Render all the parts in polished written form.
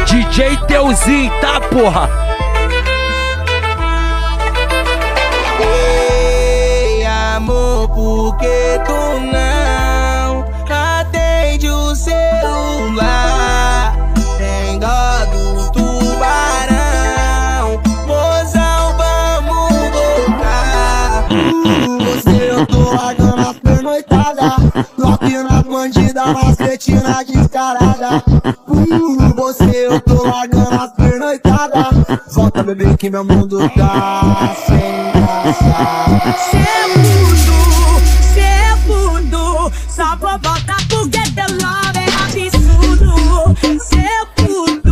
DJ Teuzinho, tá, porra? Ei, amor, por que tu não atende o celular? Tem dó do tubarão, mozão, vamos voltar. Você eu tô largando as pernoitadas, toque na bandida, nas cretinas descarada. Você eu tô largando as pernoitadas, volta bebê que meu mundo tá sem graça. Cê é fundo, só provoca porque teu love é absurdo. Cê é fundo,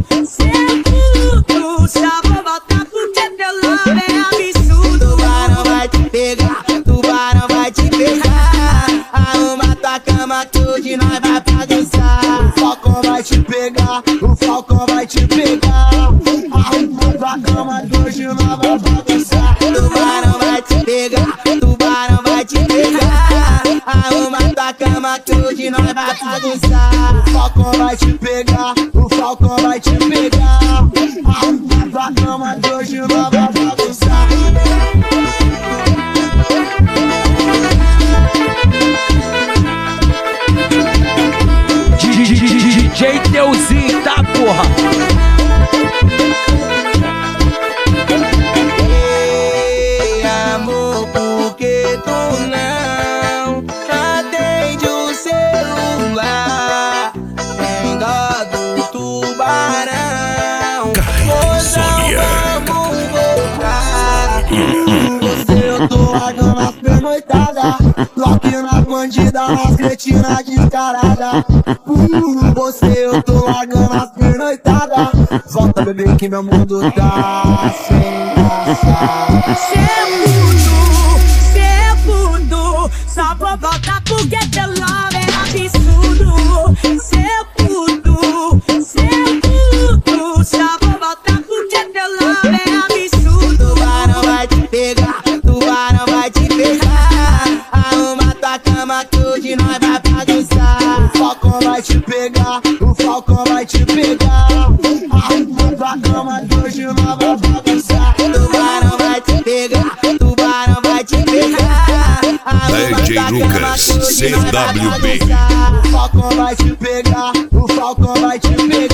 só provoca porque teu love é absurdo. Tubarão vai te pegar, tubarão vai te pegar. Arruma tua cama que hoje nós vai bagunçar. O falcão vai te pegar, o falcão vai te pegar. Arruma tua cama que hoje nós vai bagunçar. Tubarão vai te pegar, tubarão vai te pegar. Arruma tua cama que hoje nós vai bagunçar. O falcão vai te pegar, o falcão vai te pegar. Arruma tua cama que hoje nós vai bagunçar. DJ Teuzinho, tá, porra? Ei, amor, por que tu não atende o celular? Tem dó do tubarão, mozão, vamos voltar. Você eu tô largando as pernoitadas, toque na bandida, nas cretinas descarada. Você eu tô largando as pernoitadas, volta bebê que meu mundo tá sem graça. Cê é fundo, só provoca porque teu love é absurdo. Cê é fundo, só provoca porque teu love é absurdo. Tubarão vai te pegar, tubarão vai te pegar. Arruma tua cama que hoje nós vai bagunçar. O falcão vai te pegar, o falcão vai te pegar. Arruma tua cama que hoje nós vai bagunçar. Tubarão vai te pegar, tubarão vai te pegar. Arruma DJ tua cama Lucas, que hoje nós vai CWB. bagunçar. O falcão vai te pegar, o falcão vai te pegar.